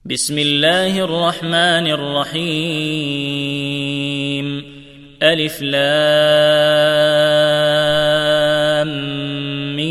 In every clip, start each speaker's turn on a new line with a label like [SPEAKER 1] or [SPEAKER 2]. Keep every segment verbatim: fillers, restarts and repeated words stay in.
[SPEAKER 1] بسم الله الرحمن الرحيم. ألف لام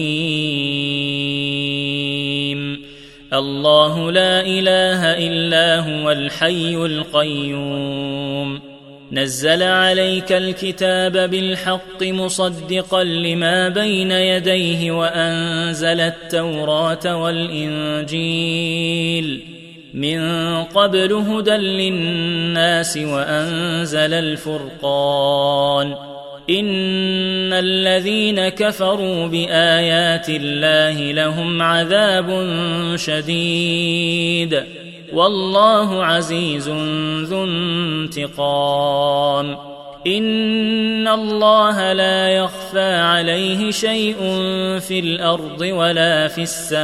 [SPEAKER 1] ميم. الله لا إله إلا هو الحي القيوم. نزل عليك الكتاب بالحق مصدقا لما بين يديه وأنزل التوراة والإنجيل من قبل هدى للناس وأنزل الفرقان. إن الذين كفروا بآيات الله لهم عذاب شديد والله عزيز ذو انتقام. إن الله لا يخفى عليه شيء في الأرض ولا في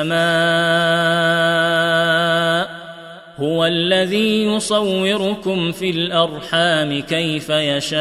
[SPEAKER 1] السماء. هو الذي يصوركم في الأرحام كيف يشاء.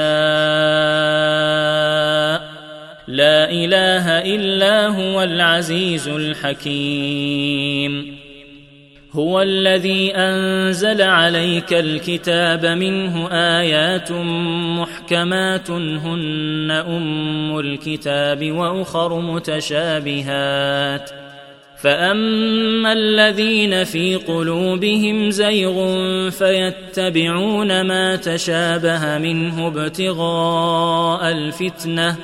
[SPEAKER 1] لا إله إلا هو العزيز الحكيم. هو الذي أنزل عليك الكتاب منه آيات محكمات هن أم الكتاب وأخر متشابهات. فأما الذين في قلوبهم زيغ فيتبعون ما تشابه منه ابتغاء الفتنة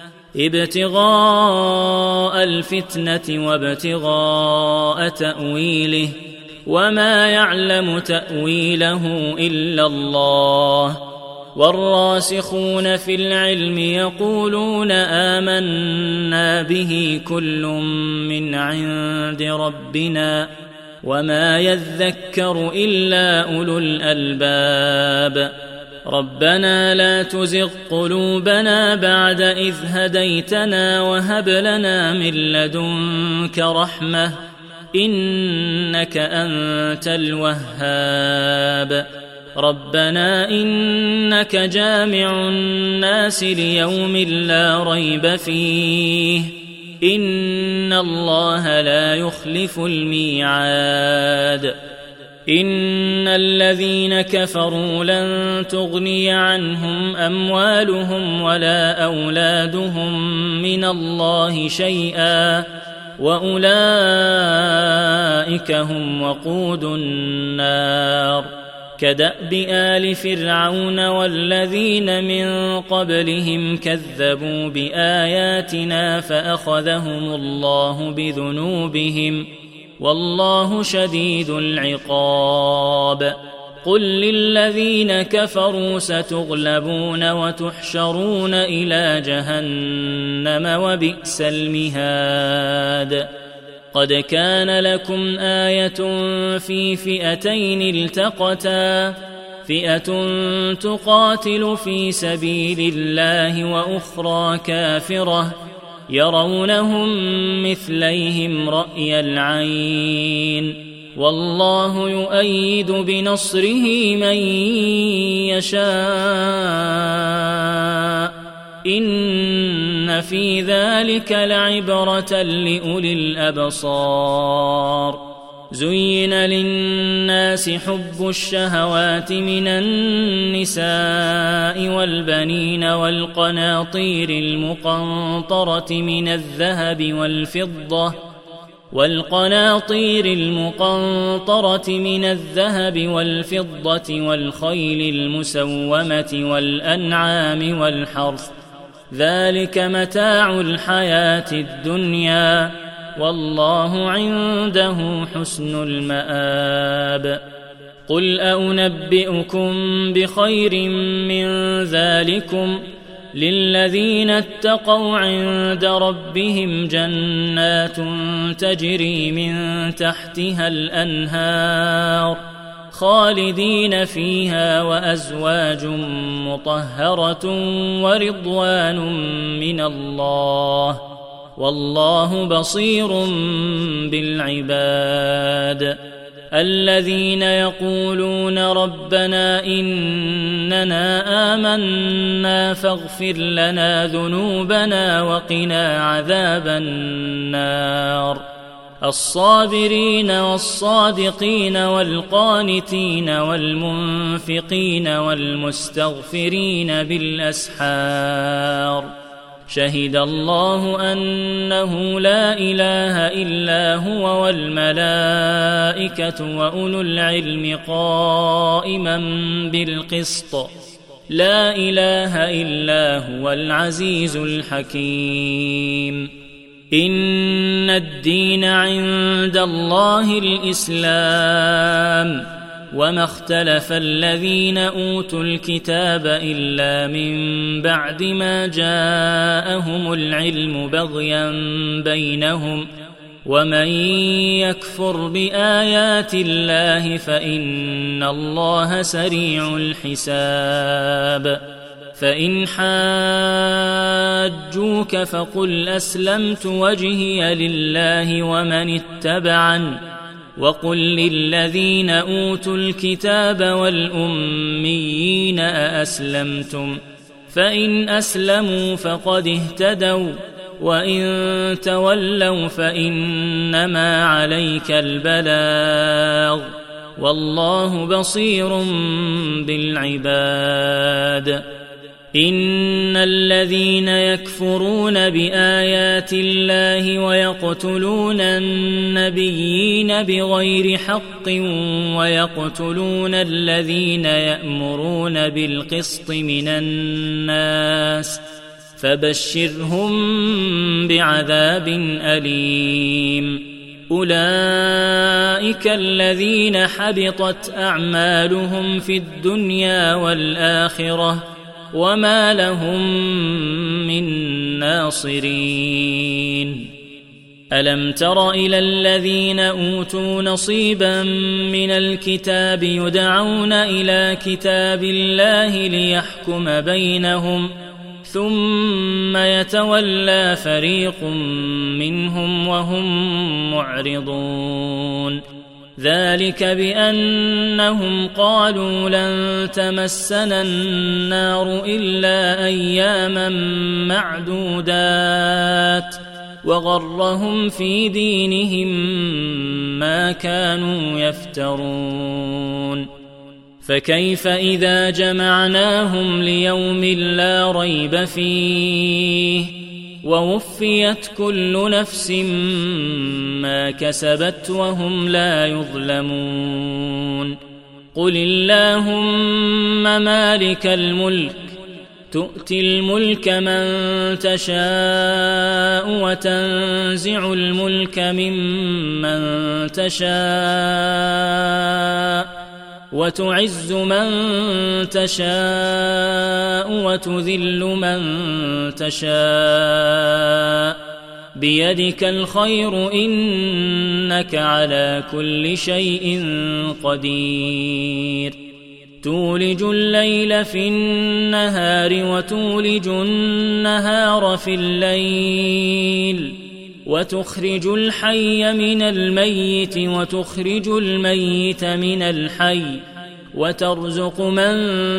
[SPEAKER 1] ابتغاء الفتنة وابتغاء تأويله وما يعلم تأويله إلا الله. والراسخون في العلم يقولون آمنا به كل من عند ربنا وما يذكر إلا أولو الألباب. ربنا لا تزغ قلوبنا بعد إذ هديتنا وهب لنا من لدنك رحمة إنك أنت الوهاب. ربنا إنك جامع الناس ليوم لا ريب فيه إن الله لا يخلف الميعاد. إن الذين كفروا لن تغني عنهم أموالهم ولا أولادهم من الله شيئا وأولئك هم وقود النار. كدأب آل فرعون والذين من قبلهم كذبوا بآياتنا فأخذهم الله بذنوبهم والله شديد العقاب. قل للذين كفروا ستغلبون وتحشرون إلى جهنم وبئس المهاد. قد كان لكم آية في فئتين التقتا فئة تقاتل في سبيل الله وأخرى كافرة يرونهم مثليهم رأي العين والله يؤيد بنصره من يشاء. إن في ذلك لعبرة لأولي الأبصار. زين للناس حب الشهوات من النساء والبنين والقناطير المقنطرة من الذهب والفضة والقناطير المقنطرة من الذهب والفضة والخيل المسومة والأنعام والحرث ذلك متاع الحياة الدنيا والله عنده حسن المآب. قل أنبئكم بخير من ذلكم للذين اتقوا عند ربهم جنات تجري من تحتها الأنهار خالدين فيها وأزواج مطهرة ورضوان من الله والله بصير بالعباد. الذين يقولون ربنا إننا آمنا فاغفر لنا ذنوبنا وقنا عذاب النار. الصابرين والصادقين والقانتين والمنفقين والمستغفرين بالأسحار شهد الله أنه لا إله إلا هو والملائكة وأولو العلم قائما بالقسط لا إله إلا هو العزيز الحكيم إن الدين عند الله الإسلام وما اختلف الذين أوتوا الكتاب إلا من بعد ما جاءهم العلم بغيا بينهم ومن يكفر بآيات الله فإن الله سريع الحساب فإن حاجوك فقل أسلمت وجهي لله ومن اتبعني وقل للذين أوتوا الكتاب والأميين أأسلمتم فإن أسلموا فقد اهتدوا وإن تولوا فإنما عليك البلاغ والله بصير بالعباد إن الذين يكفرون بآيات الله ويقتلون النبيين بغير حق ويقتلون الذين يأمرون بالقسط من الناس فبشرهم بعذاب أليم أولئك الذين حبطت أعمالهم في الدنيا والآخرة وما لهم من ناصرين ألم تر إلى الذين أوتوا نصيبا من الكتاب يدعون إلى كتاب الله ليحكم بينهم ثم يتولى فريق منهم وهم معرضون ذلك بأنهم قالوا لن تمسنا النار إلا أياما معدودات وغرهم في دينهم ما كانوا يفترون فكيف إذا جمعناهم ليوم لا ريب فيه ووفيت كل نفس ما كسبت وهم لا يظلمون قل اللهم مالك الملك تؤتي الملك من تشاء وتنزع الملك ممن تشاء وتعز من تشاء وتذل من تشاء بيدك الخير إنك على كل شيء قدير تولج الليل في النهار وتولج النهار في الليل وتخرج الحي من الميت وتخرج الميت من الحي وترزق من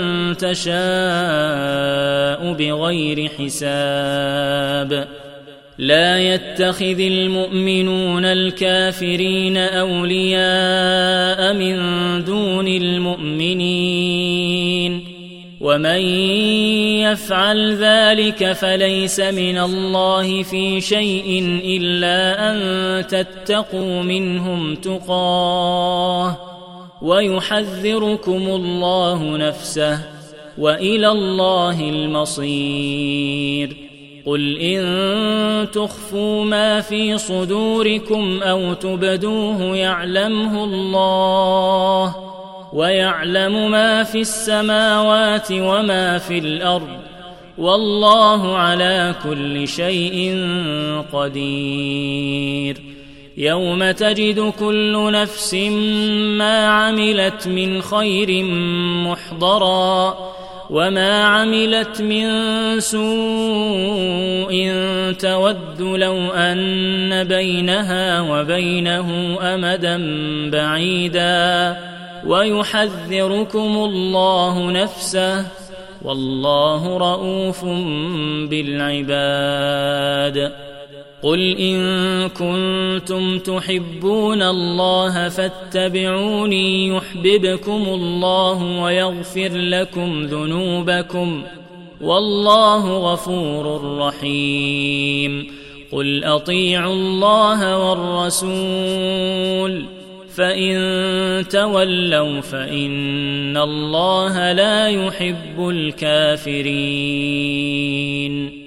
[SPEAKER 1] تشاء بغير حساب لا يتخذ المؤمنون الكافرين أولياء من دون المؤمنين ومن يفعل ذلك فليس من الله في شيء إلا أن تتقوا منهم تقاه ويحذركم الله نفسه وإلى الله المصير قل إن تخفوا ما في صدوركم أو تبدوه يعلمه الله ويعلم ما في السماوات وما في الأرض والله على كل شيء قدير يوم تجد كل نفس ما عملت من خير محضرا وما عملت من سوء تود لو أن بينها وبينه أمدا بعيدا ويحذركم الله نفسه والله رؤوف بالعباد قل إن كنتم تحبون الله فاتبعوني يحببكم الله ويغفر لكم ذنوبكم والله غفور رحيم. قل أطيعوا الله والرسول فإن تولوا فإن الله لا يحب الكافرين.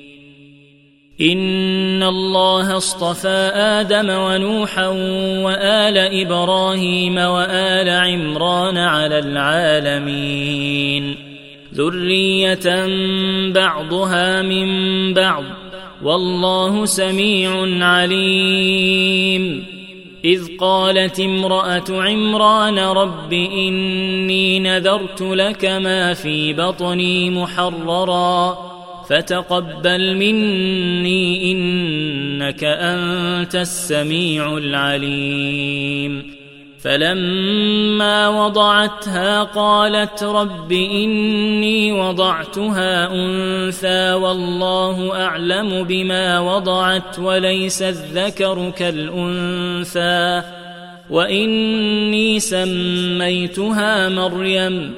[SPEAKER 1] إن الله اصطفى آدم ونوحا وآل إبراهيم وآل عمران على العالمين ذرية بعضها من بعض والله سميع عليم. إذ قالت امرأة عمران رب إني نذرت لك ما في بطني محررا فتقبل مني إنك أنت السميع العليم. فلما وضعتها قالت رب إني وضعتها أنثى والله أعلم بما وضعت وليس الذكر كالأنثى وإني سميتها مريم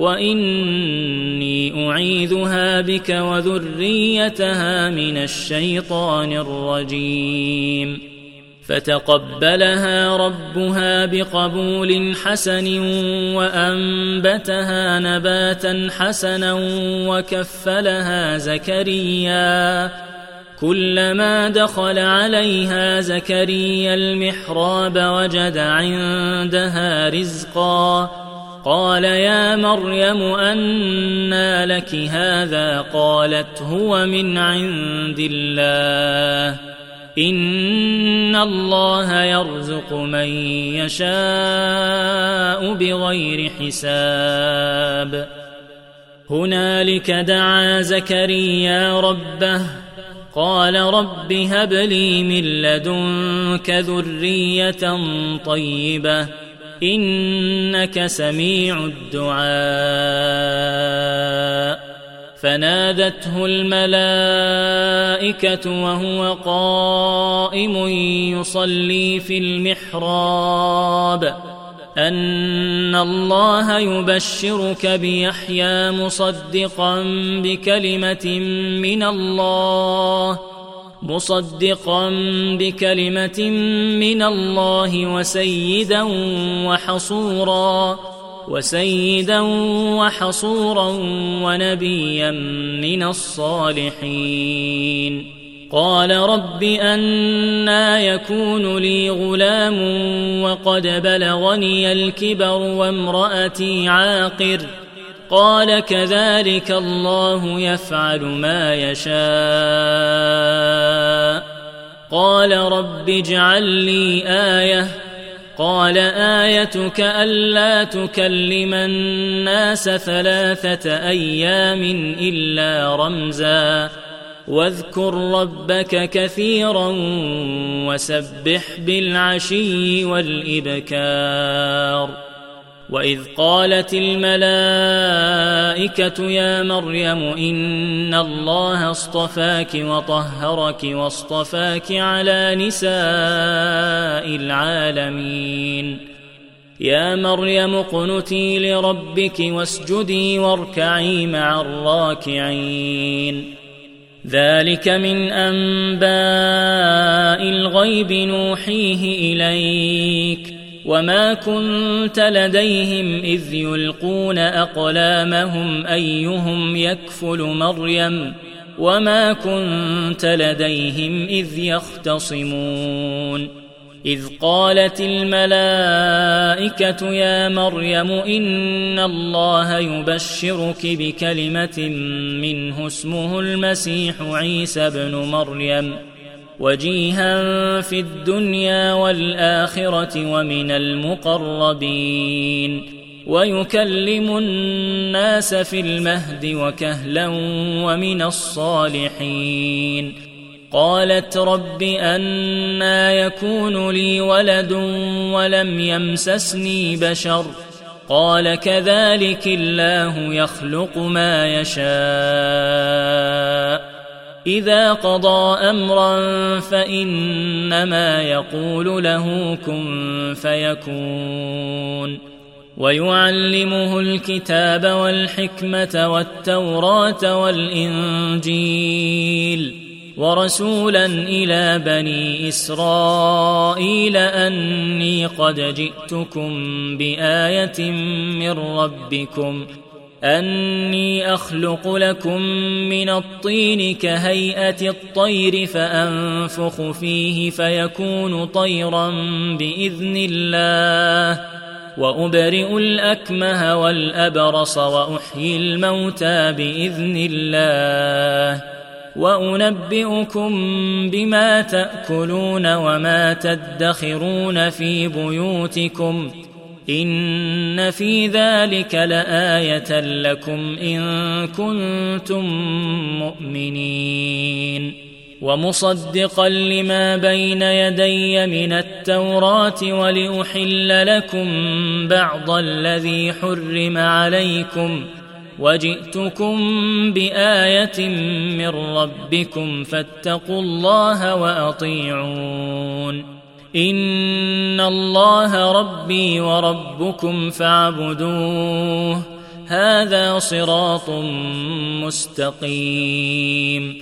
[SPEAKER 1] وإني أعيذها بك وذريتها من الشيطان الرجيم. فتقبلها ربها بقبول حسن وأنبتها نباتا حسنا وكفلها زكريا. كلما دخل عليها زكريا المحراب وجد عندها رزقا قال يا مريم أنى لك هذا قالت هو من عند الله إن الله يرزق من يشاء بغير حساب. هنالك دعا زكريا ربه قال رب هب لي من لدنك ذرية طيبة إنك سميع الدعاء. فنادته الملائكة وهو قائم يصلي في المحراب أن الله يبشرك بيحيى مصدقا بكلمة من الله مصدقا بكلمة من الله وسيدا وحصورا وسيدا وحصورا ونبيا من الصالحين. قال رب أنى يكون لي غلام وقد بلغني الكبر وامرأتي عاقر قال كذلك الله يفعل ما يشاء. قال رب اجعل لي آية قال آيتك ألا تكلم الناس ثلاثة أيام إلا رمزا واذكر ربك كثيرا وسبح بالعشي والإبكار. وإذ قالت الملائكة يا مريم إن الله اصطفاك وطهرك واصطفاك على نساء العالمين. يا مريم اقنتي لربك واسجدي واركعي مع الراكعين. ذلك من أنباء الغيب نوحيه إليك وما كنت لديهم إذ يلقون أقلامهم أيهم يكفل مريم وما كنت لديهم إذ يختصمون. إذ قالت الملائكة يا مريم إن الله يبشرك بكلمة منه اسمه المسيح عيسى بن مريم وجيها في الدنيا والآخرة ومن المقربين ويكلم الناس في المهد وكهلا ومن الصالحين. قالت رب أنى يكون لي ولد ولم يمسسني بشر قال كذلك الله يخلق ما يشاء إذا قضى أمرا فإنما يقول له كن فيكون ويعلمه الكتاب والحكمة والتوراة والإنجيل ورسولا إلى بني إسرائيل أني قد جئتكم بآية من ربكم أني أخلق لكم من الطين كهيئة الطير فأنفخ فيه فيكون طيرا بإذن الله وأبرئ الأكمه والأبرص وأحيي الموتى بإذن الله وأنبئكم بما تأكلون وما تدخرون في بيوتكم إن في ذلك لآية لكم إن كنتم مؤمنين ومصدقا لما بين يدي من التوراة ولأحل لكم بعض الذي حرم عليكم وجئتكم بآية من ربكم فاتقوا الله وأطيعون إن الله ربي وربكم فاعبدوه هذا صراط مستقيم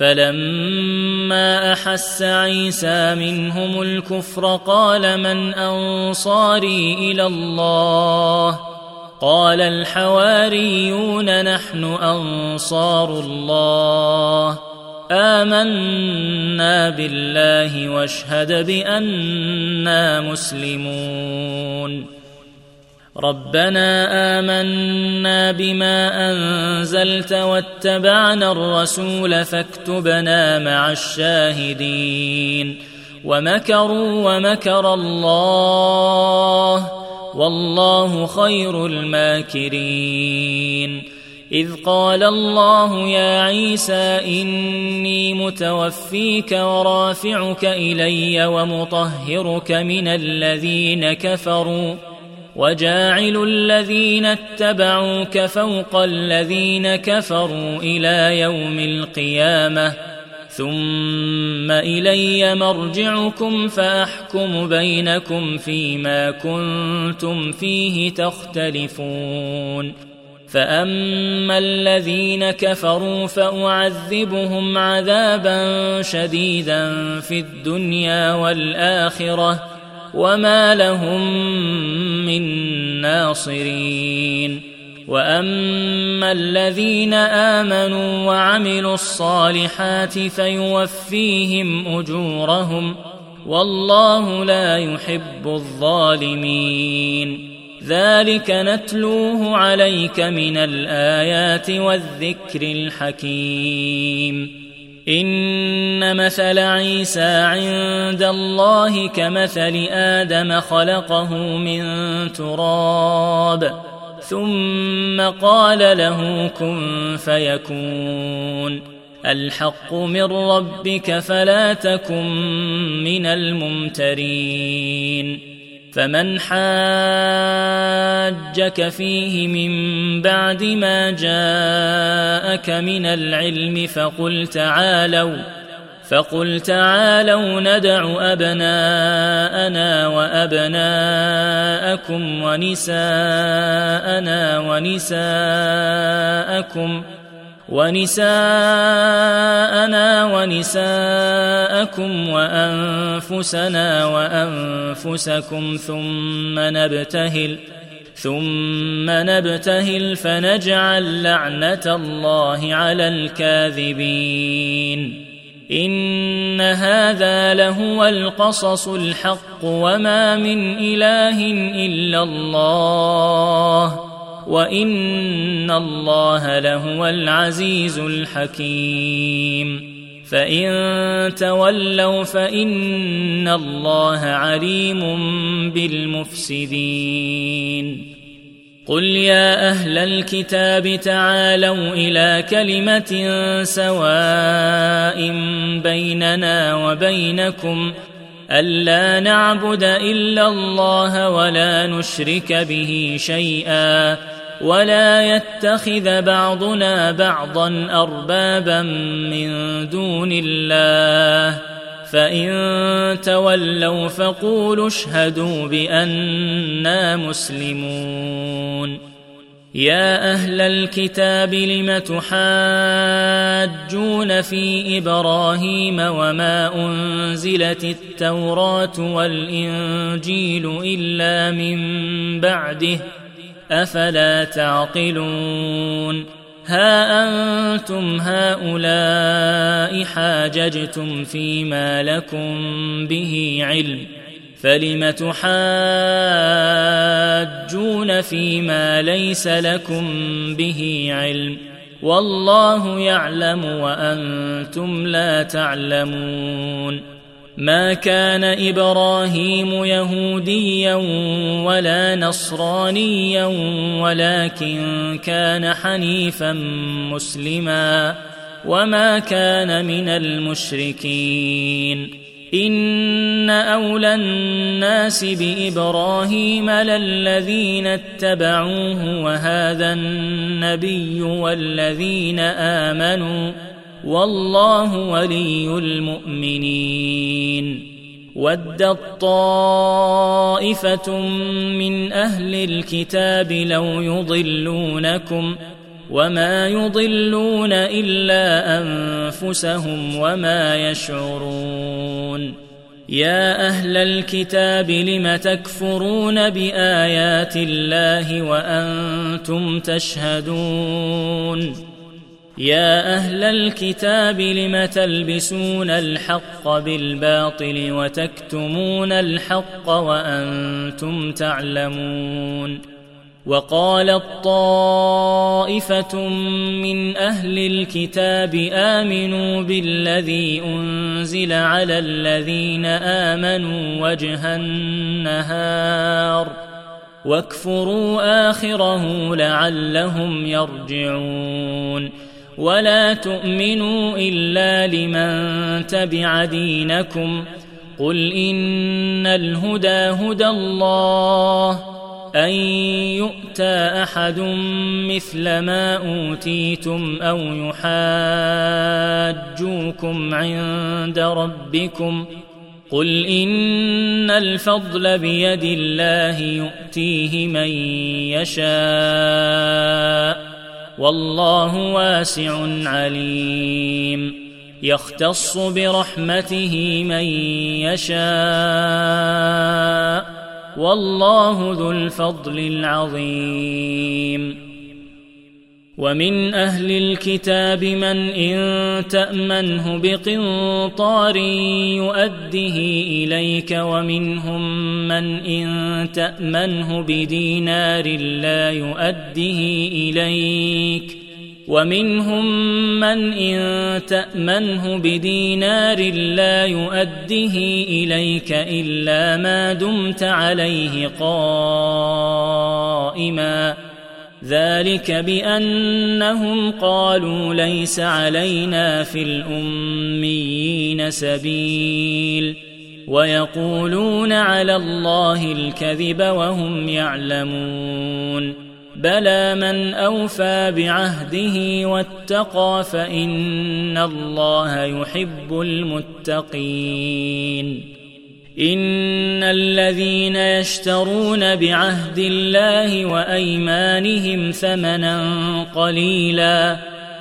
[SPEAKER 1] فلما أحس عيسى منهم الكفر قال من أنصاري إلى الله قال الحواريون نحن أنصار الله آمنا بالله واشهد بأننا مسلمون ربنا آمنا بما أنزلت واتبعنا الرسول فاكتبنا مع الشاهدين ومكروا ومكر الله والله خير الماكرين إذ قال الله يا عيسى إني متوفيك ورافعك إلي ومطهرك من الذين كفروا وجاعل الذين اتبعوك فوق الذين كفروا إلى يوم القيامة ثم إلي مرجعكم فأحكم بينكم فيما كنتم فيه تختلفون فأما الذين كفروا فأعذبهم عذابا شديدا في الدنيا والآخرة وما لهم من ناصرين وأما الذين آمنوا وعملوا الصالحات فيوفيهم أجورهم والله لا يحب الظالمين ذلك نتلوه عليك من الآيات والذكر الحكيم إن مثل عيسى عند الله كمثل آدم خلقه من تراب ثم قال له كن فيكون الحق من ربك فلا تكن من الممترين فمن حاجك فيه من بعد ما جاءك من العلم فقل تعالوا فقل تعالوا ندع أبناءنا وأبناءكم ونساءنا ونساءكم ونساءنا ونساءكم وأنفسنا وأنفسكم ثم نبتهل ثم نبتهل فنجعل لعنة الله على الكاذبين إن هذا لهو القصص الحق وما من إله إلا الله وإن الله لهو العزيز الحكيم فإن تولوا فإن الله عليم بالمفسدين قل يا أهل الكتاب تعالوا إلى كلمة سواء بيننا وبينكم ألا نعبد إلا الله ولا نشرك به شيئا ولا يتخذ بعضنا بعضا أربابا من دون الله فإن تولوا فقولوا اشهدوا بأننا مسلمون يا أهل الكتاب لم تحاجون في إبراهيم وما أنزلت التوراة والإنجيل إلا من بعده أفلا تعقلون ها أنتم هؤلاء حاججتم فيما لكم به علم فلم تحاجون فيما ليس لكم به علم والله يعلم وأنتم لا تعلمون ما كان إبراهيم يهوديا ولا نصرانيا ولكن كان حنيفا مسلما وما كان من المشركين إن أولى الناس بإبراهيم للذين اتبعوه وهذا النبي والذين آمنوا والله ولي المؤمنين ودت طائفة من أهل الكتاب لو يضلونكم وما يضلون إلا أنفسهم وما يشعرون يا أهل الكتاب لم تكفرون بآيات الله وأنتم تشهدون يا أهل الكتاب لم تلبسون الحق بالباطل وتكتمون الحق وأنتم تعلمون وقالت طائفة من أهل الكتاب آمنوا بالذي أنزل على الذين آمنوا وجه النهار واكفروا آخره لعلهم يرجعون ولا تؤمنوا إلا لمن تبع دينكم قل إن الهدى هدى الله أن يؤتى أحد مثل ما أوتيتم أو يحاجوكم عند ربكم قل إن الفضل بيد الله يؤتيه من يشاء والله واسع عليم يختص برحمته من يشاء والله ذو الفضل العظيم ومن أهل الكتاب من إن تأمنه بقنطار يؤده إليك ومنهم من إن تأمنه بدينار لا يؤده إليك ومنهم من إن تأمنه بدينار لا يؤده إليك إلا ما دمت عليه قائما ذلك بأنهم قالوا ليس علينا في الأميين سبيل ويقولون على الله الكذب وهم يعلمون بلى من أوفى بعهده واتقى فإن الله يحب المتقين إن الذين يشترون بعهد الله وأيمانهم ثمنا قليلا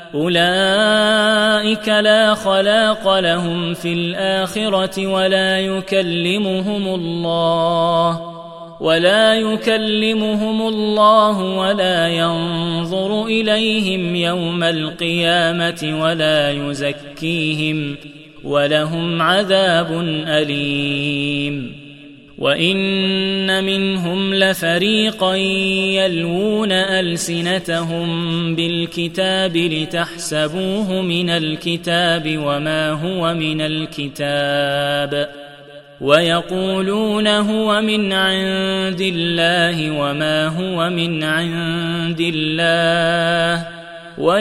[SPEAKER 1] أولئك لا خلاق لهم في الآخرة ولا يكلمهم الله ولا يكلمهم الله ولا ينظر إليهم يوم القيامة ولا يزكيهم ولهم عذاب أليم وإن منهم لفريقا يلوون ألسنتهم بالكتاب لتحسبوه من الكتاب وما هو من الكتاب ويقولون هو من عند الله وما هو من عند الله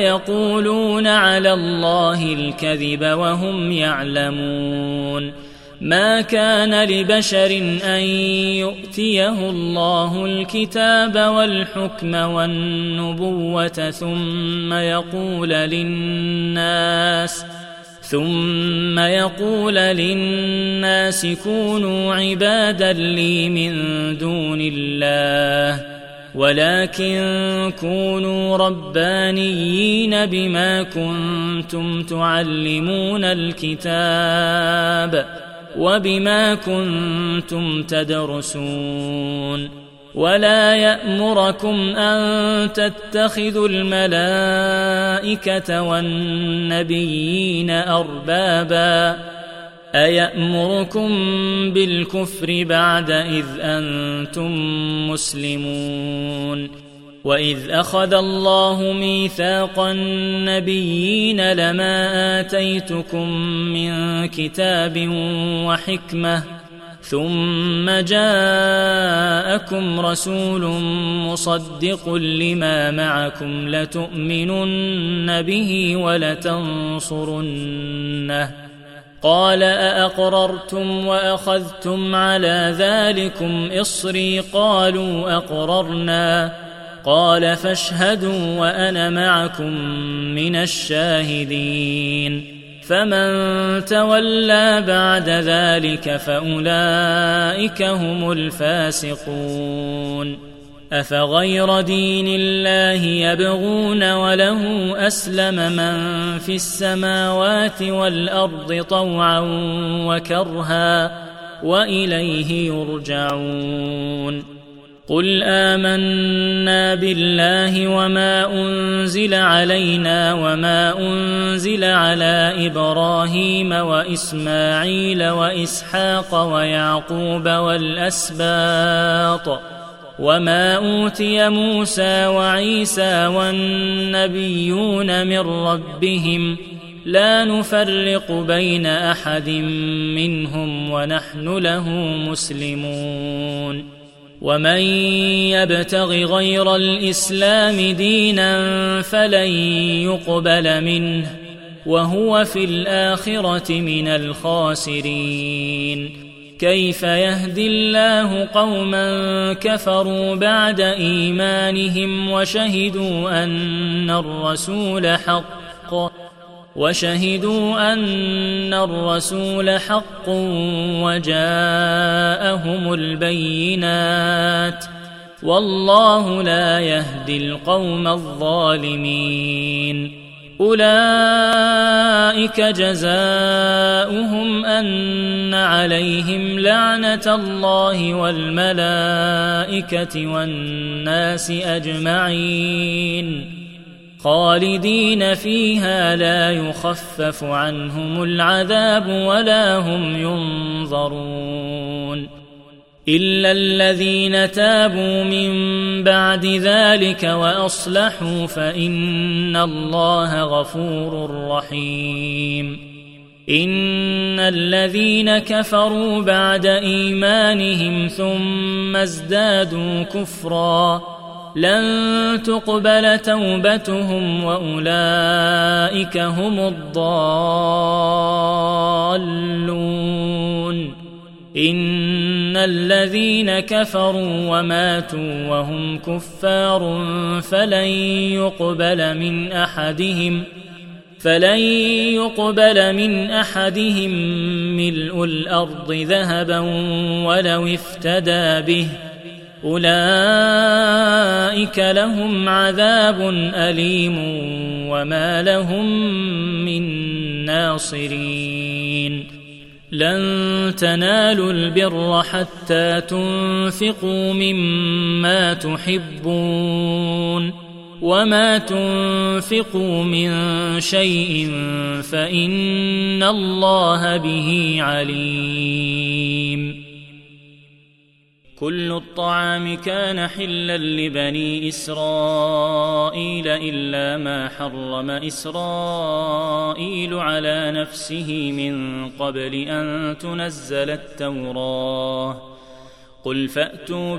[SPEAKER 1] ويقولون على الله الكذب وهم يعلمون ما كان لبشر أن يؤتيه الله الكتاب والحكم والنبوة ثم يقول للناس ثم يقول للناس كونوا عبادا لي من دون الله، ولكن كونوا ربانيين بما كنتم تعلمون الكتاب وبما كنتم تدرسون. ولا يأمركم أن تتخذوا الملائكة والنبيين أربابا، أيأمركم بالكفر بعد إذ أنتم مسلمون. وإذ أخذ الله ميثاق النبيين لما آتيتكم من كتاب وحكمة ثم جاءكم رسول مصدق لما معكم لتؤمنن به ولتنصرنه، قال أأقررتم وأخذتم على ذلكم إصري قالوا أقررنا، قال فاشهدوا وأنا معكم من الشاهدين. فمن تولى بعد ذلك فأولئك هم الفاسقون. أفغير دين الله يبغون وله أسلم من في السماوات والأرض طوعا وكرها وإليه يرجعون. قل آمنا بالله وما أنزل علينا وما أنزل على إبراهيم وإسماعيل وإسحاق ويعقوب والأسباط وما أوتي موسى وعيسى والنبيون من ربهم لا نفرق بين أحد منهم ونحن له مسلمون. ومن يبتغ غير الإسلام دينا فلن يقبل منه وهو في الآخرة من الخاسرين. كيف يهدي الله قوما كفروا بعد إيمانهم وشهدوا أن الرسول حق وشهدوا أن الرسول حق وجاءهم البينات والله لا يهدي القوم الظالمين. أولئك جزاؤهم أن عليهم لعنة الله والملائكة والناس أجمعين خالدين فيها لا يخفف عنهم العذاب ولا هم ينظرون إلا الذين تابوا من بعد ذلك وأصلحوا فإن الله غفور رحيم. إن الذين كفروا بعد إيمانهم ثم ازدادوا كفرا لن تقبل توبتهم وأولئك هم الضالون. إن الذين كفروا وماتوا وهم كفار فلن يقبل من أحدهم فلن يقبل من أحدهم ملء الأرض ذهبا ولو افتدى به أولئك لهم عذاب أليم وما لهم من ناصرين. لن تنالوا البر حتى تنفقوا مما تحبون وما تنفقوا من شيء فإن الله به عليم. كل الطعام كان حلا لبني إسرائيل إلا ما حرم إسرائيل على نفسه من قبل أن تنزل التوراة قل فأتوا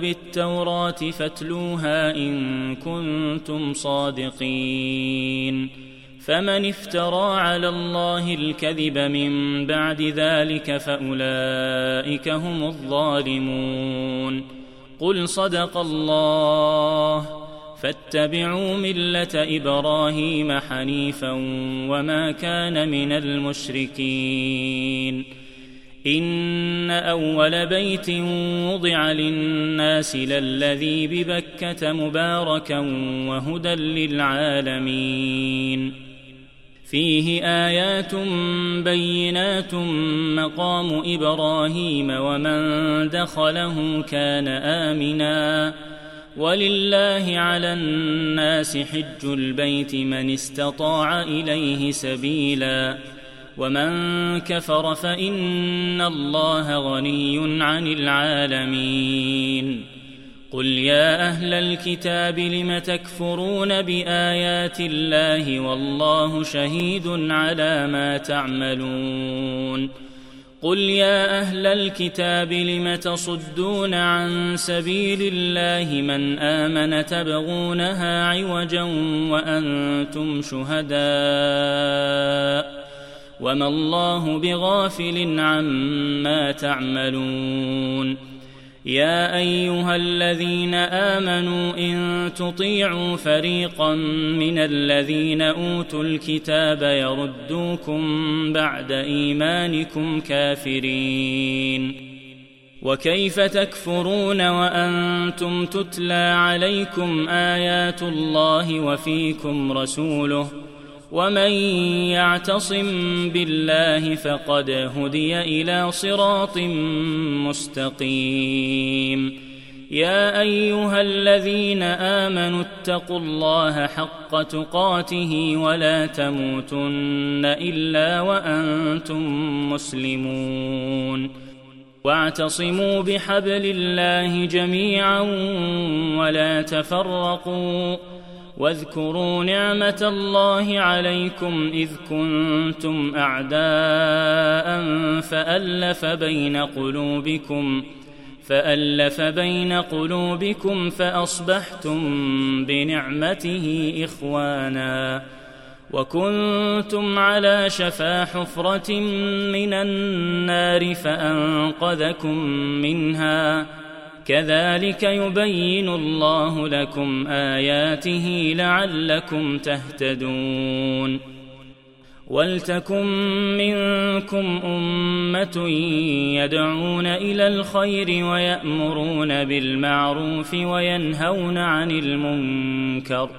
[SPEAKER 1] بالتوراة فاتلوها إن كنتم صادقين فمن افترى على الله الكذب من بعد ذلك فأولئك هم الظالمون. قل صدق الله، فاتبعوا ملة إبراهيم حنيفا وما كان من المشركين. إن أول بيت وضع للناس للذي ببكة مباركا وهدى للعالمين، فيه آيات بينات مقام إبراهيم ومن دخله كان آمنا، ولله على الناس حج البيت من استطاع إليه سبيلا، ومن كفر فإن الله غني عن العالمين. قل يا أهل الكتاب لم تكفرون بآيات الله والله شهيد على ما تعملون. قل يا أهل الكتاب لم تصدون عن سبيل الله من آمن تبغونها عوجا وأنتم شهداء وما الله بغافل عما تعملون. يا أيها الذين آمنوا إن تطيعوا فريقا من الذين أوتوا الكتاب يردوكم بعد إيمانكم كافرين. وكيف تكفرون وأنتم تتلى عليكم آيات الله وفيكم رسوله، ومن يعتصم بالله فقد هدي إلى صراط مستقيم. يا أيها الذين آمنوا اتقوا الله حق تقاته ولا تموتن إلا وأنتم مسلمون، واعتصموا بحبل الله جميعا ولا تفرقوا، واذكروا نعمة الله عليكم إذ كنتم أعداء فألف بين قلوبكم فألف بين قلوبكم فأصبحتم بنعمته إخوانا، وكنتم على شفا حفرة من النار فأنقذكم منها. كذلك يبين الله لكم آياته لعلكم تهتدون. ولتكن منكم أمة يدعون إلى الخير ويأمرون بالمعروف وينهون عن المنكر،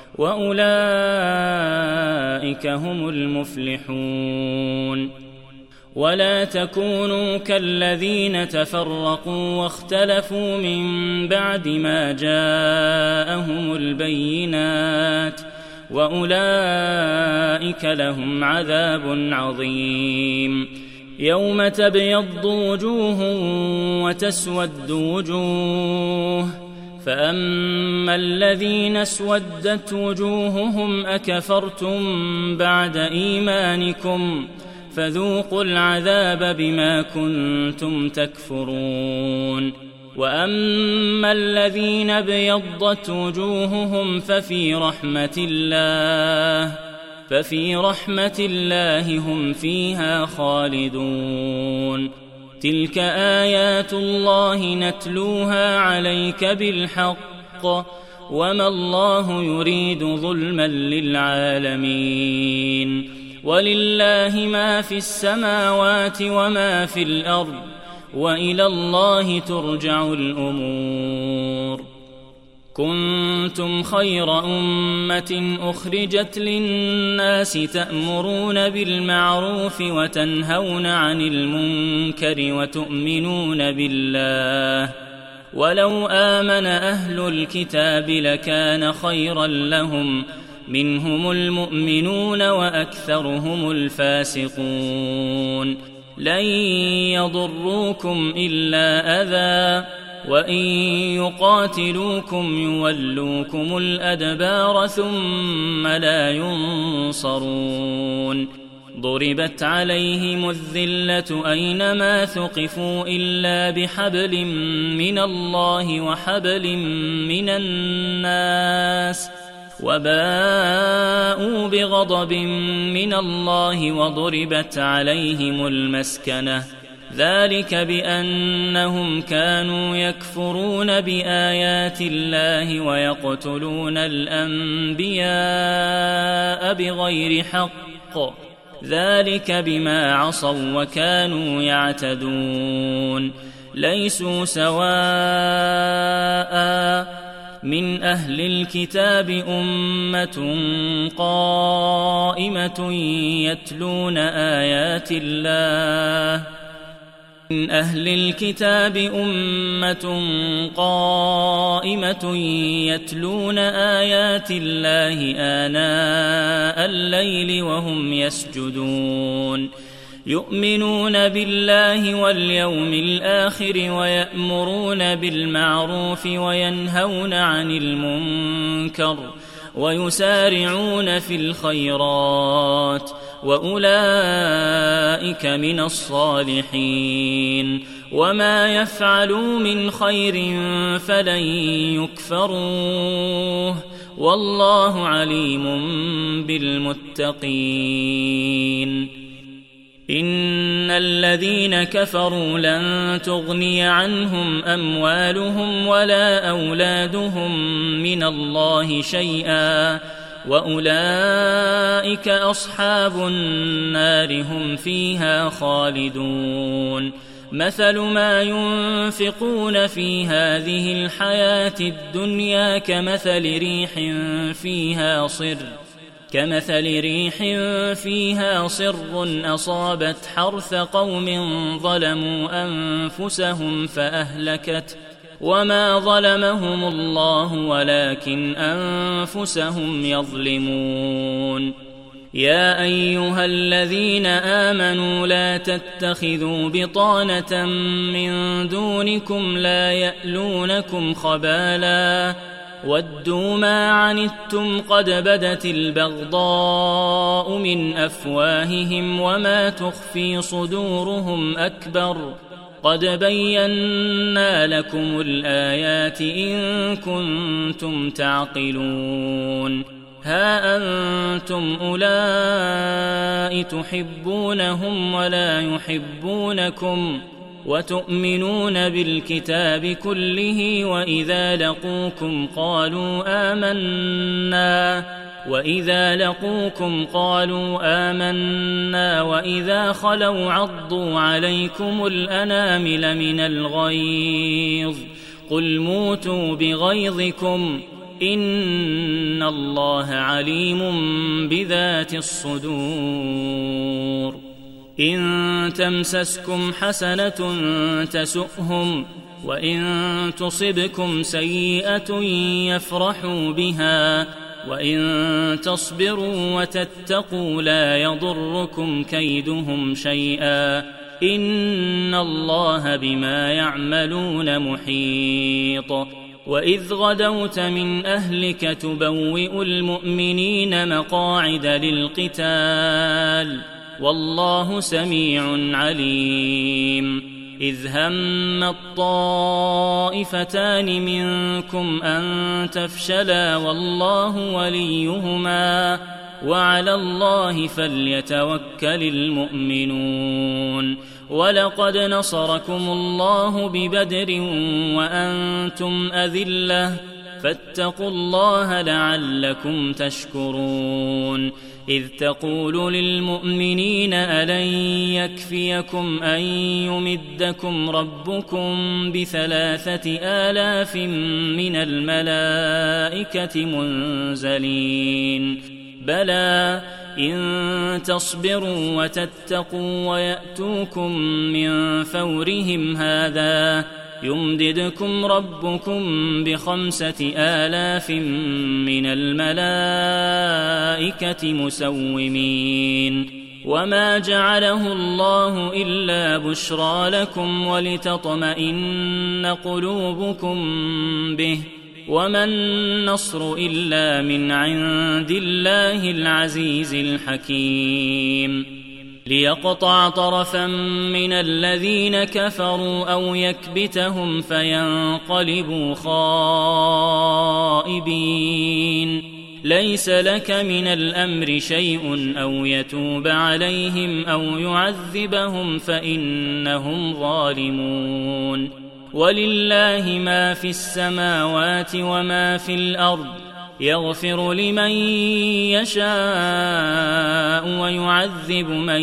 [SPEAKER 1] وأولئك هم المفلحون. ولا تكونوا كالذين تفرقوا واختلفوا من بعد ما جاءهم البينات، وأولئك لهم عذاب عظيم. يوم تبيض وجوه وتسود وجوه، فأما الذين اسودت وجوههم أكفرتم بعد إيمانكم فذوقوا العذاب بما كنتم تكفرون. وأما الذين ابيضت وجوههم ففي رحمة الله ففي رحمة الله هم فيها خالدون. تلك آيات الله نتلوها عليك بالحق، وما الله يريد ظلما للعالمين. ولله ما في السماوات وما في الأرض، وإلى الله ترجع الأمور. كنتم خير أمة أخرجت للناس تأمرون بالمعروف وتنهون عن المنكر وتؤمنون بالله، ولو آمن أهل الكتاب لكان خيرا لهم، منهم المؤمنون وأكثرهم الفاسقون. لن يضروكم إلا أذى، وإن يقاتلوكم يولوكم الأدبار ثم لا ينصرون. ضربت عليهم الذلة أينما ثقفوا إلا بحبل من الله وحبل من الناس، وباءوا بغضب من الله وضربت عليهم المسكنة ذلك بأنهم كانوا يكفرون بآيات الله ويقتلون الأنبياء بغير حق ذلك بما عصوا وكانوا يعتدون ليسوا سواء من أهل الكتاب أمة قائمة يتلون آيات الله من أهل الكتاب أمة قائمة يتلون آيات الله آناء الليل وهم يسجدون يؤمنون بالله واليوم الآخر ويأمرون بالمعروف وينهون عن المنكر ويسارعون في الخيرات وأولئك من الصالحين وما يفعلوا من خير فلن يكفروه والله عليم بالمتقين إن الذين كفروا لن تغني عنهم أموالهم ولا أولادهم من الله شيئا وأولئك أصحاب النار هم فيها خالدون مثل ما ينفقون في هذه الحياة الدنيا كمثل ريح فيها صر كمثل ريح فيها صر أصابت حرث قوم ظلموا أنفسهم فأهلكت وما ظلمهم الله ولكن أنفسهم يظلمون يا أيها الذين آمنوا لا تتخذوا بطانة من دونكم لا يألونكم خبالا ودوا ما عنتم قد بدت البغضاء من أفواههم وما تخفي صدورهم أكبر قد بينا لكم الآيات إن كنتم تعقلون ها أنتم أولئك تحبونهم ولا يحبونكم وتؤمنون بالكتاب كله وإذا لقوكم قالوا آمنا وإذا لقوكم قالوا آمنا وإذا خلوا عضوا عليكم الأنامل من الغيظ قل موتوا بغيظكم إن الله عليم بذات الصدور إن تمسسكم حسنة تسؤهم وإن تصبكم سيئة يفرحوا بها وإن تصبروا وتتقوا لا يضركم كيدهم شيئا إن الله بما يعملون محيط وإذ غدوت من أهلك تبوئ المؤمنين مقاعد للقتال والله سميع عليم إذ هم الطائفتان منكم أن تفشلا والله وليهما وعلى الله فليتوكل المؤمنون ولقد نصركم الله ببدر وأنتم أذلة فاتقوا الله لعلكم تشكرون إذ تقول للمؤمنين ألن يكفيكم أن يمدكم ربكم بثلاثة آلاف من الملائكة منزلين بلى إن تصبروا وتتقوا ويأتوكم من فورهم هذا يمددكم ربكم بخمسة آلاف من الملائكة مسومين وما جعله الله إلا بشرى لكم ولتطمئن قلوبكم به وما النصر إلا من عند الله العزيز الحكيم ليقطع طرفا من الذين كفروا أو يكبتهم فينقلبوا خائبين ليس لك من الأمر شيء أو يتوب عليهم أو يعذبهم فإنهم ظالمون ولله ما في السماوات وما في الأرض يغفر لمن يشاء ويعذب من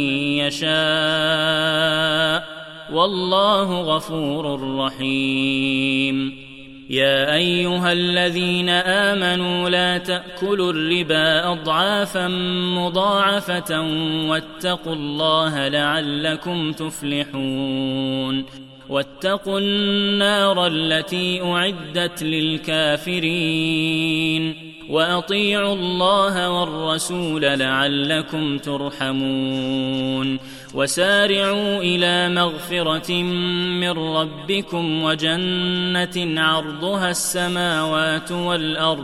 [SPEAKER 1] يشاء والله غفور رحيم. يا أيها الذين آمنوا لا تأكلوا الربا أضعافا مضاعفة واتقوا الله لعلكم تفلحون واتقوا النار التي أعدت للكافرين وأطيعوا الله والرسول لعلكم ترحمون وسارعوا إلى مغفرة من ربكم وجنة عرضها السماوات والأرض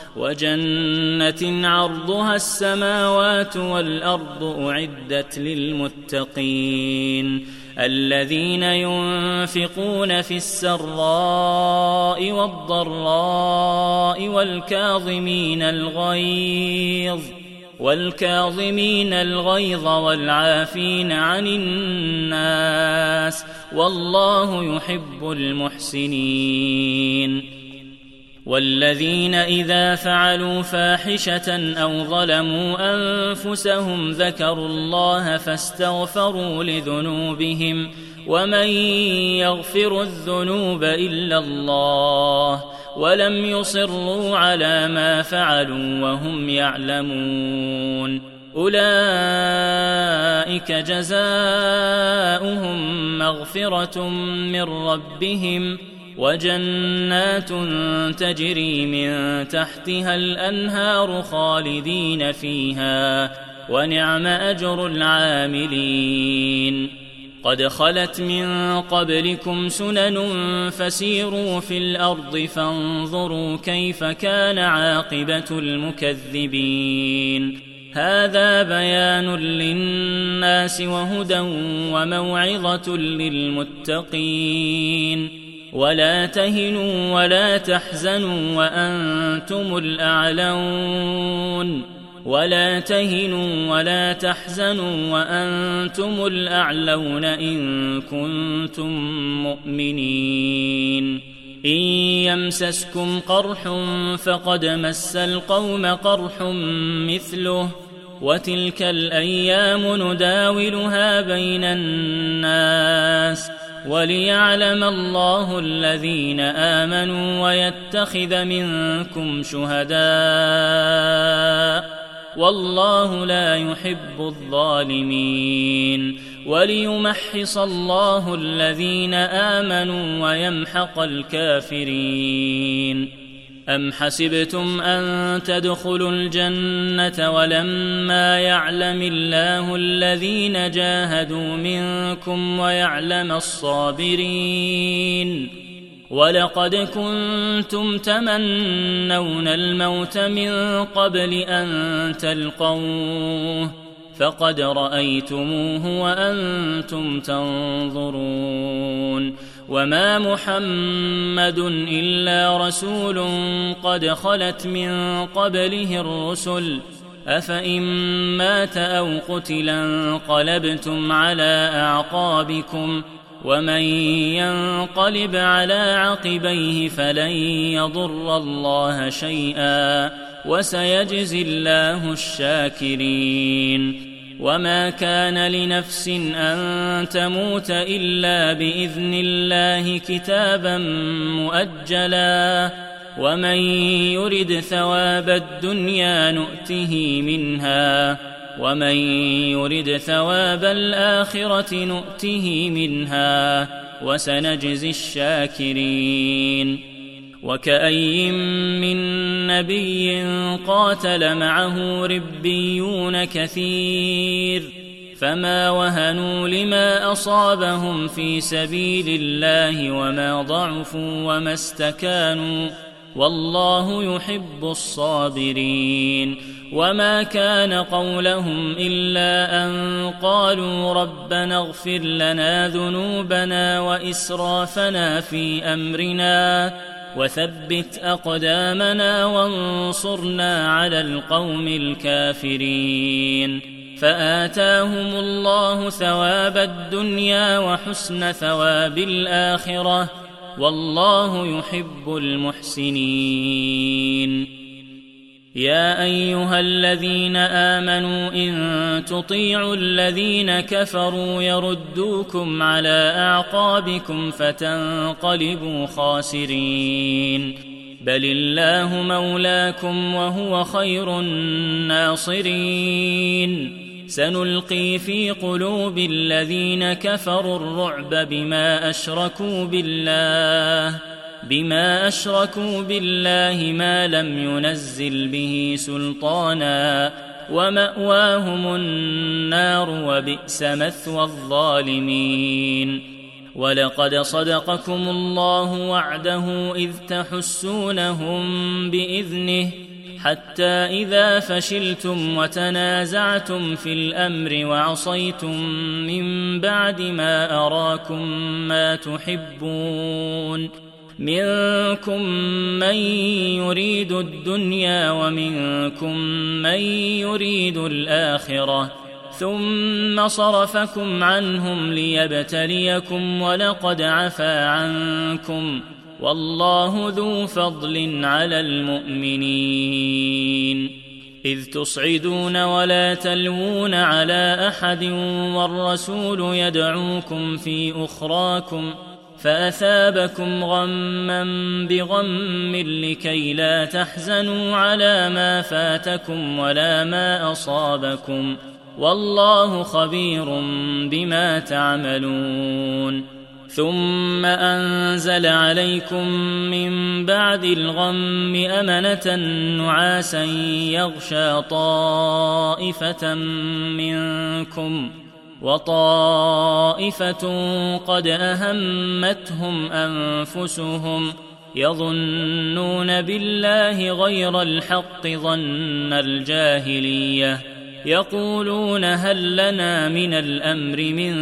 [SPEAKER 1] وجنة عرضها السماوات والأرض أعدت للمتقين الذين ينفقون في السراء والضراء والكاظمين الغيظ والكاظمين الغيظ والعافين عن الناس والله يحب المحسنين. والذين إذا فعلوا فاحشة أو ظلموا أنفسهم ذكروا الله فاستغفروا لذنوبهم ومن يغفر الذنوب إلا الله ولم يصروا على ما فعلوا وهم يعلمون أولئك جزاؤهم مغفرة من ربهم وجنات تجري من تحتها الأنهار خالدين فيها ونعم أجر العاملين. قد خلت من قبلكم سنن فسيروا في الأرض فانظروا كيف كان عاقبة المكذبين. هذا بيان للناس وهدى وموعظة للمتقين. ولا تهنوا ولا تحزنوا وأنتم الأعلون ولا تهنوا ولا تحزنوا وأنتم الأعلون إن كنتم مؤمنين. إن يمسسكم قرح فقد مس القوم قرح مثله وتلك الأيام نداولها بين الناس وليعلم الله الذين آمنوا ويتخذ منكم شهداء والله لا يحب الظالمين وليمحص الله الذين آمنوا ويمحق الكافرين. أم حسبتم أن تدخلوا الجنة ولما يعلم الله الذين جاهدوا منكم ويعلم الصابرين ولقد كنتم تمنون الموت من قبل أن تلقوه فقد رأيتموه وأنتم تنظرون وما محمد إلا رسول قد خلت من قبله الرسل أفإن مات أو قتلا انقلبتم على أعقابكم ومن ينقلب على عقبيه فلن يضر الله شيئا وسيجزي الله الشاكرين. وما كان لنفس أن تموت إلا بإذن الله كتابا مؤجلا ومن يرد ثواب الدنيا نؤته منها ومن يرد ثواب الآخرة نؤته منها وسنجزي الشاكرين. وكأي من نبي قاتل معه ربيون كثير فما وهنوا لما أصابهم في سبيل الله وما ضعفوا وما استكانوا والله يحب الصابرين. وما كان قولهم إلا أن قالوا ربنا اغفر لنا ذنوبنا وإسرافنا في أمرنا وثبت أقدامنا وانصرنا على القوم الكافرين. فآتاهم الله ثواب الدنيا وحسن ثواب الآخرة، والله يحب المحسنين. يا أيها الذين آمنوا إن تطيعوا الذين كفروا يردوكم على أعقابكم فتنقلبوا خاسرين، بل الله مولاكم وهو خير الناصرين. سنلقي في قلوب الذين كفروا الرعب بما أشركوا بالله بما أشركوا بالله ما لم ينزل به سلطانا، ومأواهم النار وبئس مثوى الظالمين. ولقد صدقكم الله وعده إذ تحسونهم بإذنه، حتى إذا فشلتم وتنازعتم في الأمر وعصيتم من بعد ما أراكم ما تحبون، منكم من يريد الدنيا ومنكم من يريد الآخرة، ثم صرفكم عنهم ليبتليكم، ولقد عفا عنكم، والله ذو فضل على المؤمنين. إذ تصعدون ولا تلوون على أحد والرسول يدعوكم في أخراكم فأثابكم غما بغم لكي لا تحزنوا على ما فاتكم ولا ما أصابكم، والله خبير بما تعملون. ثم أنزل عليكم من بعد الغم أمنة نعاسا يغشى طائفة منكم، وطائفة قد أهمتهم أنفسهم يظنون بالله غير الحق ظن الجاهلية، يقولون هل لنا من الأمر من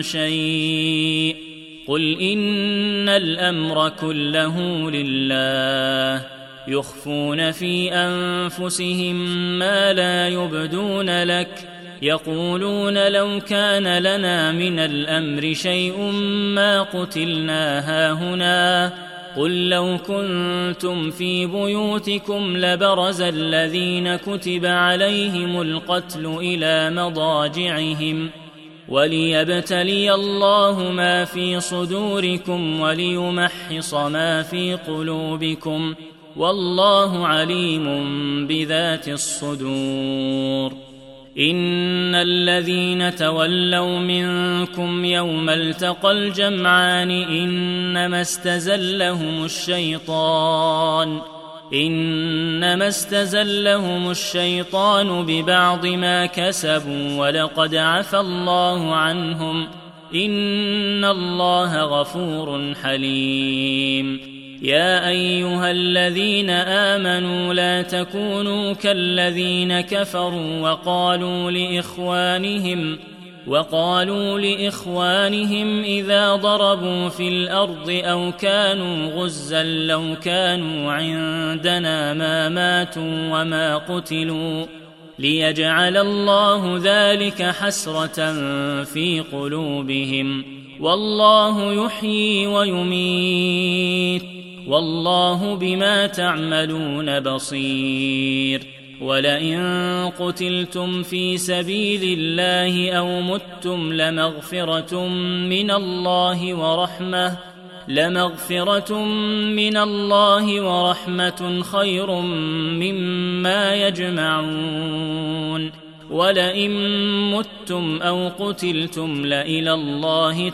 [SPEAKER 1] شيء، قل إن الأمر كله لله، يخفون في أنفسهم ما لا يبدون لك، يقولون لو كان لنا من الأمر شيء ما قتلنا هاهنا، قل لو كنتم في بيوتكم لبرز الذين كتب عليهم القتل إلى مضاجعهم، وليبتلي الله ما في صدوركم وليمحص ما في قلوبكم، والله عليم بذات الصدور. إن الذين تولوا منكم يوم التقى الجمعان إنما استزلهم الشيطان إنما استزلهم الشيطان ببعض ما كسبوا، ولقد عفى الله عنهم، إن الله غفور حليم. يا أيها الذين آمنوا لا تكونوا كالذين كفروا وقالوا لإخوانهم وقالوا لإخوانهم إذا ضربوا في الأرض أو كانوا غزا لو كانوا عندنا ما ماتوا وما قتلوا، ليجعل الله ذلك حسرة في قلوبهم، والله يحيي ويميت، والله بما تعملون بصير. ولئن قتلتم في سبيل الله أو متم لمغفرة من الله ورحمة لمغفرة من الله ورحمة خير مما يجمعون. ولئن متم أو قتلتم لإلى الله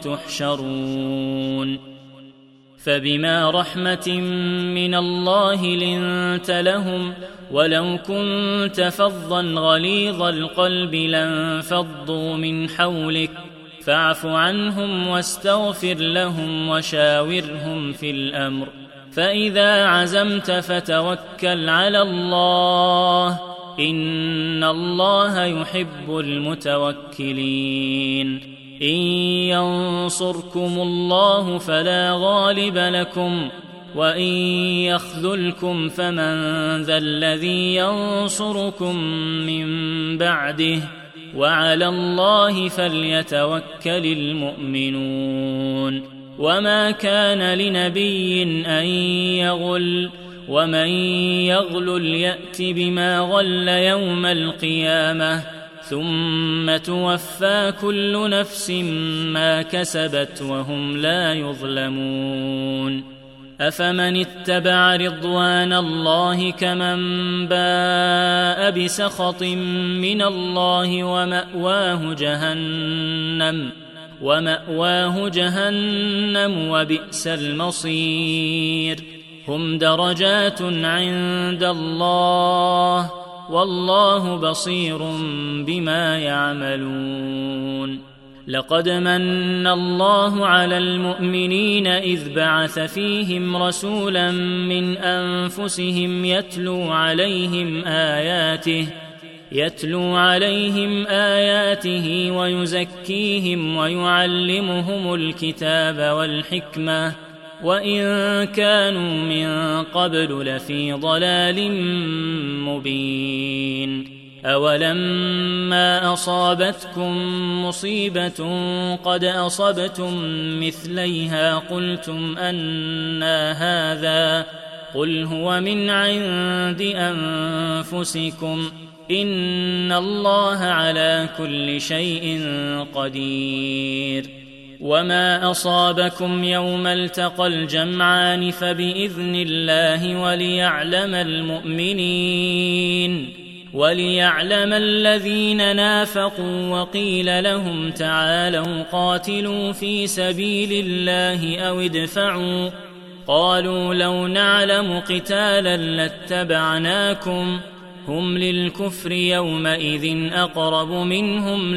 [SPEAKER 1] تحشرون. فبما رحمة من الله لنت لهم، ولو كنت فظا غليظ القلب لانفضوا من حولك، فاعف عنهم واستغفر لهم وشاورهم في الأمر، فإذا عزمت فتوكل على الله، إن الله يحب المتوكلين. إن ينصركم الله فلا غالب لكم، وإن يخذلكم فمن ذا الذي ينصركم من بعده وعلى الله فليتوكل المؤمنون وما كان لنبي أن يغل ومن يغلل يأت بما غل يوم القيامة ثم توفى كل نفس ما كسبت وهم لا يظلمون أفمن اتبع رضوان الله كمن باء بسخط من الله ومأواه جهنم ومأواه جهنم وبئس المصير هم درجات عند الله والله بصير بما يعملون لقد من الله على المؤمنين إذ بعث فيهم رسولا من أنفسهم يتلو عليهم آياته يتلو عليهم آياته ويزكيهم ويعلمهم الكتاب والحكمة وإن كانوا من قبل لفي ضلال مبين أولما أصابتكم مصيبة قد أصبتم مثليها قلتم أنى هذا قل هو من عند أنفسكم إن الله على كل شيء قدير وما أصابكم يوم التقى الجمعان فبإذن الله وليعلم المؤمنين وليعلم الذين نافقوا وقيل لهم تعالوا قاتلوا في سبيل الله أو ادفعوا قالوا لو نعلم قتالا لاتبعناكم هم للكفر يومئذ أقرب منهم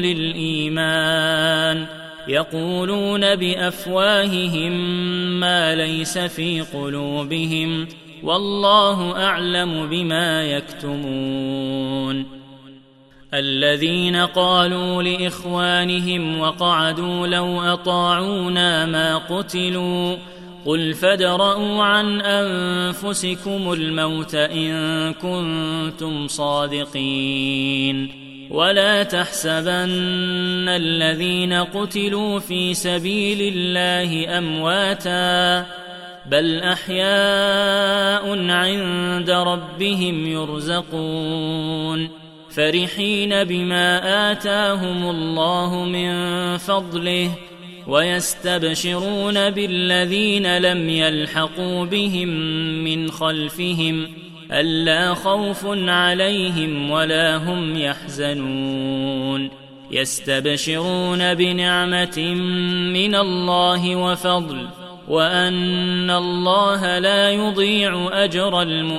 [SPEAKER 1] للإيمان يقولون بأفواههم ما ليس في قلوبهم والله أعلم بما يكتمون الذين قالوا لإخوانهم وقعدوا لو أطاعونا ما قتلوا قل فادرءوا عن أنفسكم الموت إن كنتم صادقين ولا تحسبن الذين قتلوا في سبيل الله أمواتاً بل أحياء عند ربهم يرزقون فرحين بما آتاهم الله من فضله ويستبشرون بالذين لم يلحقوا بهم من خلفهم ألا خوف عليهم ولا هم يحزنون يستبشرون بنعمة من الله وفضل وأن الله لا يضيع أجر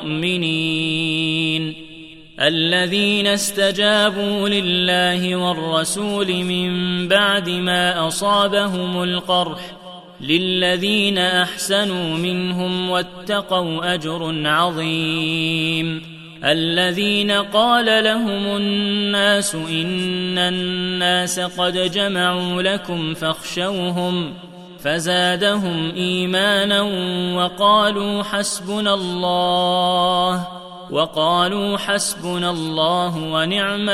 [SPEAKER 1] المؤمنين الذين استجابوا لله والرسول من بعد ما أصابهم القرح للذين أحسنوا منهم واتقوا أجر عظيم الذين قال لهم الناس إن الناس قد جمعوا لكم فاخشوهم فزادهم إيمانا وقالوا حسبنا الله وقالوا حسبنا الله ونعم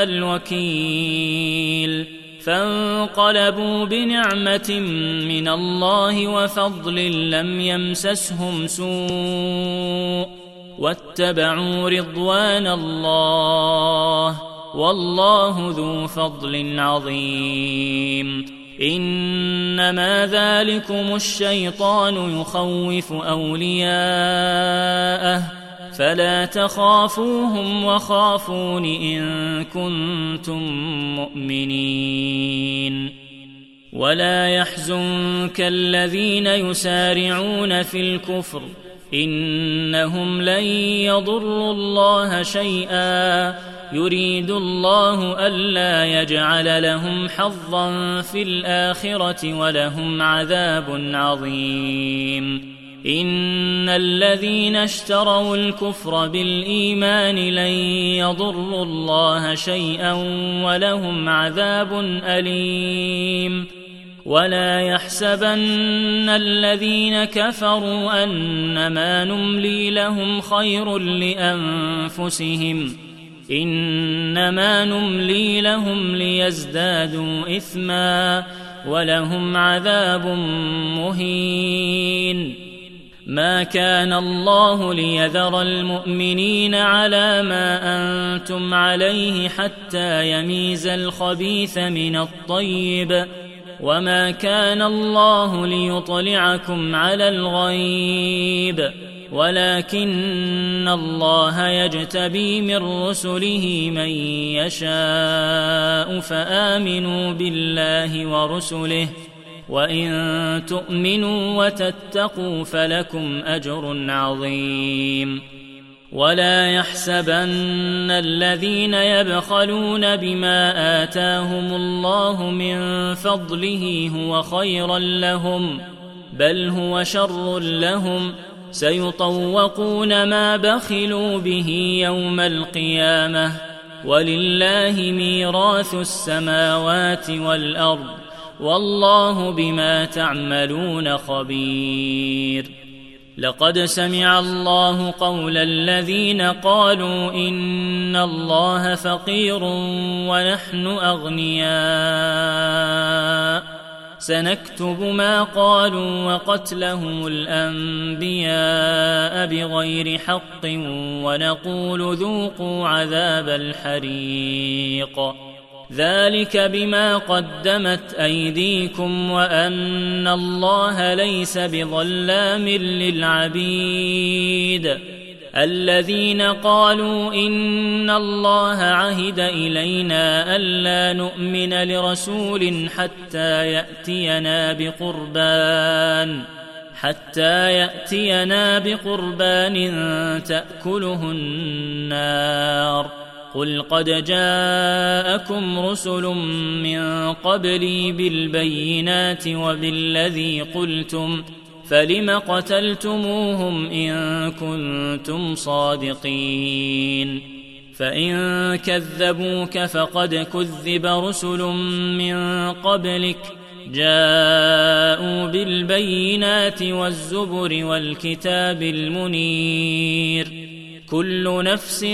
[SPEAKER 1] الوكيل فانقلبوا بنعمة من الله وفضل لم يمسسهم سوء واتبعوا رضوان الله والله ذو فضل عظيم إنما ذلكم الشيطان يخوف أولياءه فلا تخافوهم وخافون إن كنتم مؤمنين ولا يحزنك الذين يسارعون في الكفر إنهم لن يضروا الله شيئا يريد الله ألا يجعل لهم حظا في الآخرة ولهم عذاب عظيم إن الذين اشتروا الكفر بالإيمان لن يضروا الله شيئا ولهم عذاب أليم ولا يحسبن الذين كفروا أنما نملي لهم خير لأنفسهم إنما نملي لهم ليزدادوا إثما ولهم عذاب مهين. ما كان الله ليذر المؤمنين على ما أنتم عليه حتى يميز الخبيث من الطيب وما كان الله ليطلعكم على الغيب ولكن الله يجتبي من رسله من يشاء فآمنوا بالله ورسله وإن تؤمنوا وتتقوا فلكم أجر عظيم. ولا يحسبن الذين يبخلون بما آتاهم الله من فضله هو خيرا لهم بل هو شر لهم سيطوقون ما بخلوا به يوم القيامة ولله ميراث السماوات والأرض والله بما تعملون خبير. لقد سمع الله قول الذين قالوا إن الله فقير ونحن أغنياء سنكتب ما قالوا وقتلهم الأنبياء بغير حق ونقول ذوقوا عذاب الحريق ذلك بما قدمت أيديكم وأن الله ليس بظلام للعبيد. الذين قالوا إن الله عهد إلينا ألا نؤمن لرسول حتى يأتينا بقربان حتى يأتينا بقربان تأكله النار قل قد جاءكم رسل من قبلي بالبينات وبالذي قلتم فلم قتلتموهم إن كنتم صادقين. فإن كذبوك فقد كذب رسل من قبلك جاءوا بالبينات والزبر والكتاب المنير كل نفس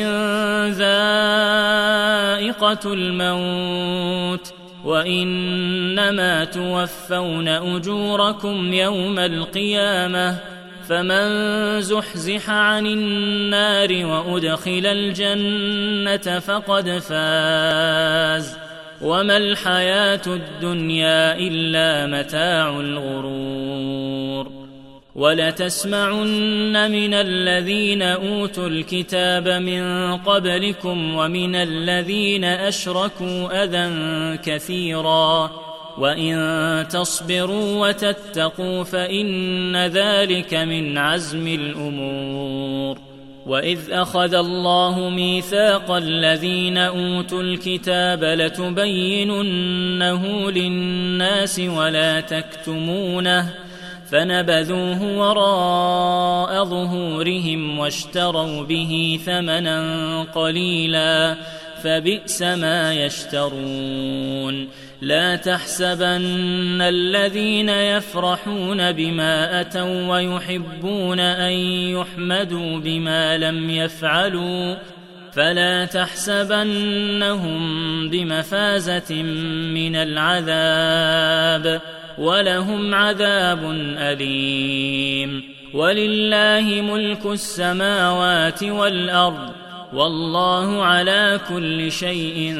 [SPEAKER 1] ذائقة الموت وإنما توفون أجوركم يوم القيامة فمن زحزح عن النار وأدخل الجنة فقد فاز وما الحياة الدنيا إلا متاع الغرور. ولتسمعن من الذين أوتوا الكتاب من قبلكم ومن الذين أشركوا أذى كثيرا وإن تصبروا وتتقوا فإن ذلك من عزم الأمور. وإذ أخذ الله ميثاق الذين أوتوا الكتاب لتبيننه للناس ولا تكتمونه فنبذوه وراء ظهورهم واشتروا به ثمنا قليلا فبئس ما يشترون. لا تحسبن الذين يفرحون بما أتوا ويحبون أن يحمدوا بما لم يفعلوا فلا تحسبنهم بمفازة من العذاب ولهم عذاب أليم. ولله ملك السماوات والأرض والله على كل شيء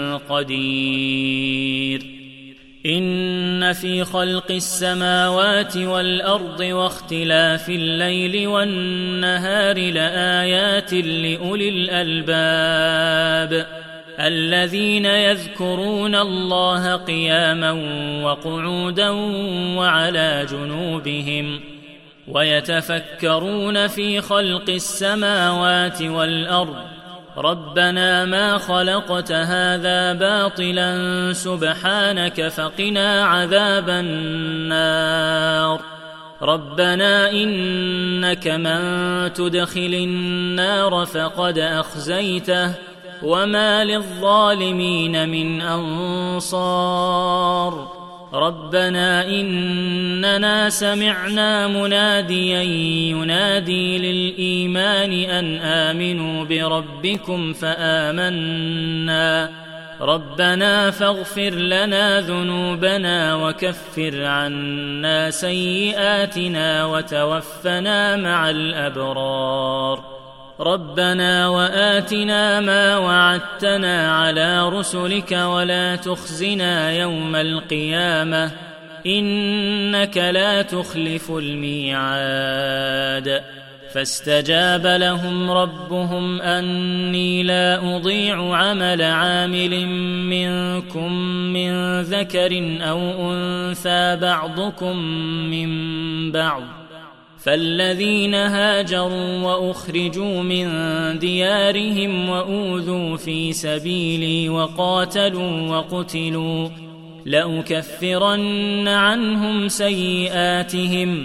[SPEAKER 1] قدير. إن في خلق السماوات والأرض واختلاف الليل والنهار لآيات لأولي الألباب الذين يذكرون الله قياما وقعودا وعلى جنوبهم ويتفكرون في خلق السماوات والأرض ربنا ما خلقت هذا باطلا سبحانك فقنا عذاب النار. ربنا إنك من تدخل النار فقد أخزيته وما للظالمين من أنصار. ربنا إننا سمعنا مناديا ينادي للإيمان أن آمنوا بربكم فآمنا ربنا فاغفر لنا ذنوبنا وكفر عنا سيئاتنا وتوفنا مع الأبرار ربنا وآتنا ما وعدتنا على رسلك ولا تخزنا يوم القيامة إنك لا تخلف الميعاد فاستجاب لهم ربهم أني لا أضيع عمل عامل منكم من ذكر أو أنثى بعضكم من بعض فالذين هاجروا وأخرجوا من ديارهم وأوذوا في سبيلي وقاتلوا وقتلوا لأكفرن عنهم سيئاتهم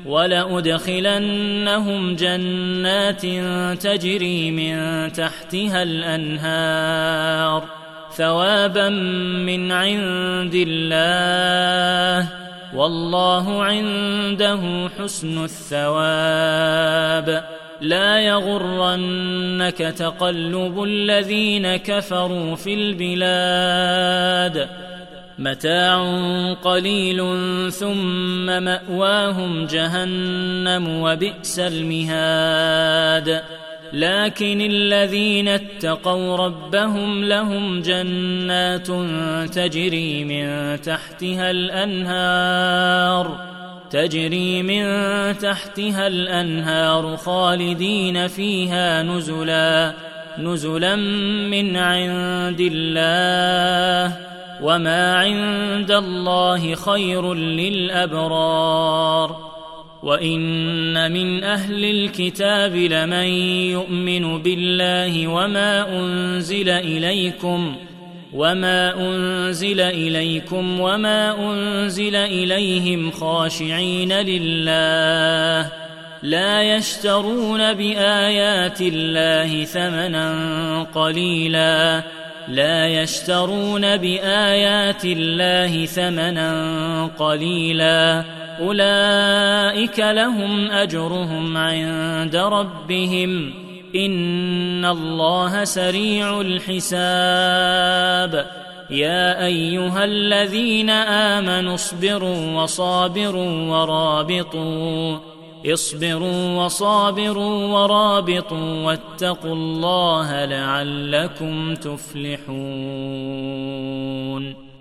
[SPEAKER 1] ولأدخلنهم جنات تجري من تحتها الأنهار ثوابا من عند الله والله عنده حسن الثواب لا يغرنك تقلب الذين كفروا في البلاد متاع قليل ثم مأواهم جهنم وبئس المهاد لكن الذين اتقوا ربهم لهم جنات تجري من تحتها الأنهار تجري من تحتها الأنهار خالدين فيها نزلا نزلا من عند الله وما عند الله خير للأبرار وإن من أهل الكتاب لمن يؤمن بالله وما أنزل إليكم وما أنزل إليكم وما أنزل إليهم خاشعين لله لا يشترون بآيات الله ثمنا قليلا لا يشترون بآيات الله ثمنا قليلا أولئك لهم أجرهم عند ربهم إن الله سريع الحساب يا أيها الذين آمنوا اصبروا وصابروا ورابطوا اصبروا وصابروا ورابطوا واتقوا الله لعلكم تفلحون